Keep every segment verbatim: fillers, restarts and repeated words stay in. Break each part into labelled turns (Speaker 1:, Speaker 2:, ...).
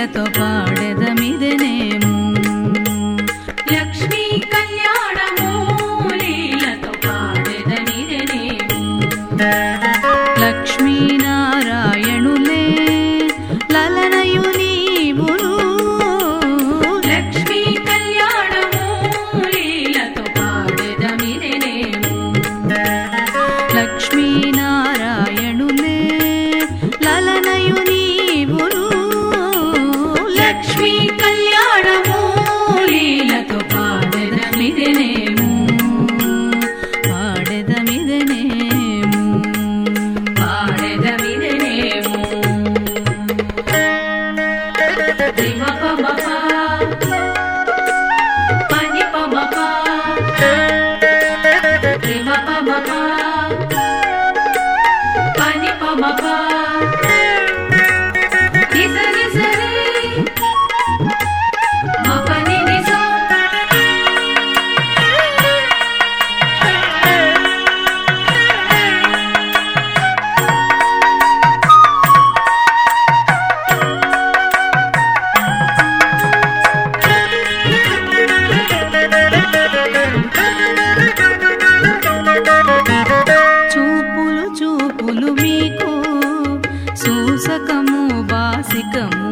Speaker 1: లీలతో పాడెదమిదెనేము
Speaker 2: లక్ష్మీ కళ్యాణము లీలతో పాడెదమిదెనేము
Speaker 1: లక్ష్మీనారాయణులే లలనయు నీవును
Speaker 2: లక్ష్మీ కళ్యాణము లీలతో పాడెదమిదెనేము
Speaker 1: లక్ష్మీనారాయణులే లలనయు నీవును
Speaker 2: లక్ష్మీ కళ్యాణము లీలతో పాడెదమిదెనేము
Speaker 1: పాడెదమిదెనేము
Speaker 2: పాడెదమిదెనేము రిమపమప పనిపమప రిమపమప పనిపమప నిస నిస రే మపని నిస
Speaker 1: చూపులు చూపులు మీకు సూసకము బాసికము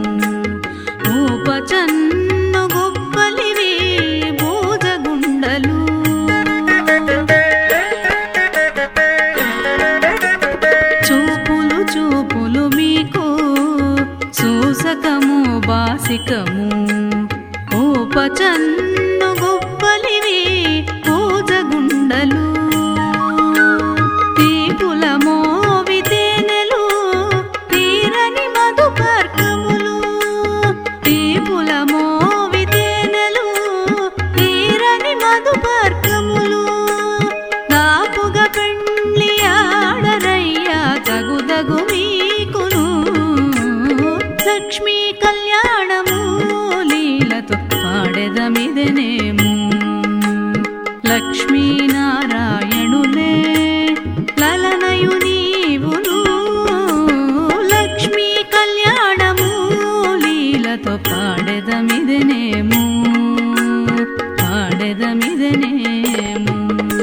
Speaker 1: ఊపచన్ను గొప్పలివి బూదగుండలు చూపులు చూపులు మీకు సూసకము బాసికము ఊపచన్ను గొప్పలివి బూదగుండలు తీపుల మోవితేనెలు తీరని మధుపర్కములు తీపుల మోవితేనెలు తీరని మధుపర్కములు దాపుగ పెండ్లి ఆడరయ్యా తగుదగు మీకును లక్ష్మీ కళ్యాణము లీలతో పాడెదమిదెనేము లక్ష్మీనారాయణులే లలనయు నీవును లక్ష్మీ కళ్యాణము లీలతో పాడెదమిదెనేము పాడెదమిదెనేము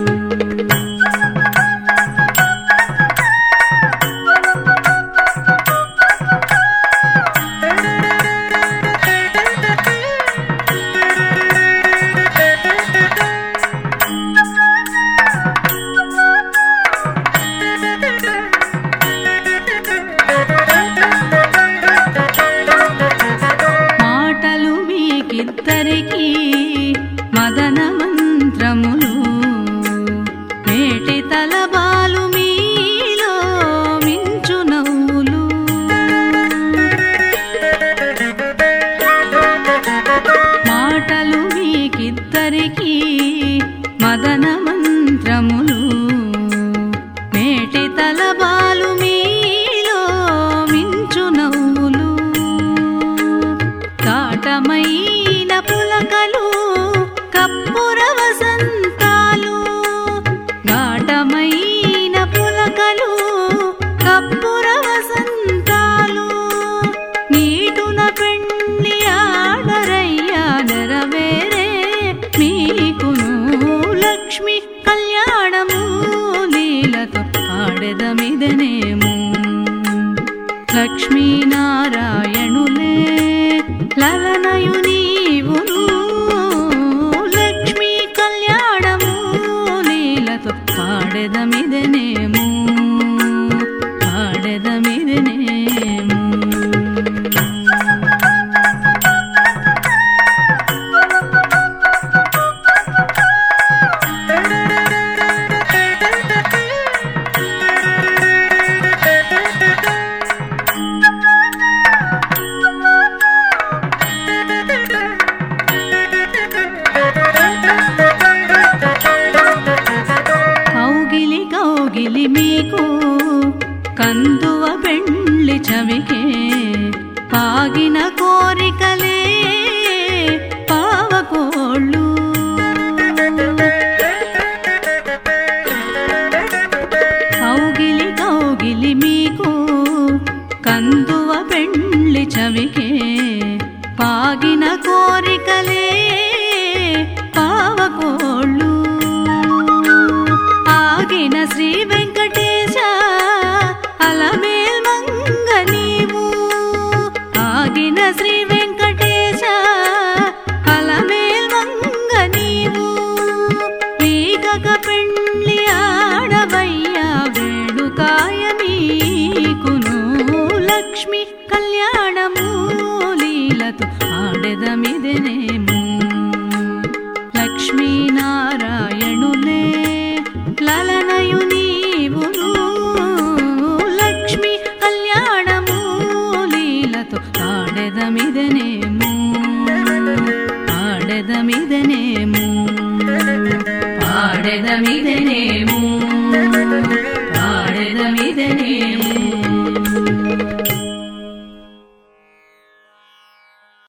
Speaker 1: మాటలు మీకిద్దరికి మదన మంత్రములు నేటి తలబాలు మీలో మించు నవ్వులు మాటలు మీకిద్దరికి మదన మంత్రములు నేటి తలబాలు మీలో మించు నవ్వులు కాటమైన పులకలు కప్పుర వసంతాలు ఘాటమైన పులకలు కప్పుర వసంతాలు నీటున పెండ్లి ఆడరయ్యా నెరవేరే మీకును లక్ష్మి కళ్యాణము లీలతో పాడెదమిదెనేము లక్ష్మీనారాయణులే లలనయు నీవును లక్ష్మీ కళ్యాణము లీలతో పాడెదమిదెనేము పాడెదమిదెనేము కౌగిలి కౌగిలి మీకు కందువ పెండ్లి చవికే పాగిన కోరికలే పావకోళ్ళు కౌగిలి కౌగిలి మీకు కందువ పెండ్లి చవికే పాగిన కోరికలే పావకోళ్ళు ఆగిన శ్రీ వెంకటేశ అలమేల్ మంగ నీవు ఆగిన శ్రీ వెంకటేశ అలమేల్ మంగ నీవు వీగక పెండ్లి ఆడవయ్యా వేడుకాయ నీకును లక్ష్మి కళ్యాణము లీలతో ఆడెదమిదెనేము లక్ష్మీనారాయణులే లలనయు నీవును లక్ష్మి కళ్యాణము లీలతో ఆడెదమిదెనేము ఆడెదమిదెనేము ఆడెదమిదెనేము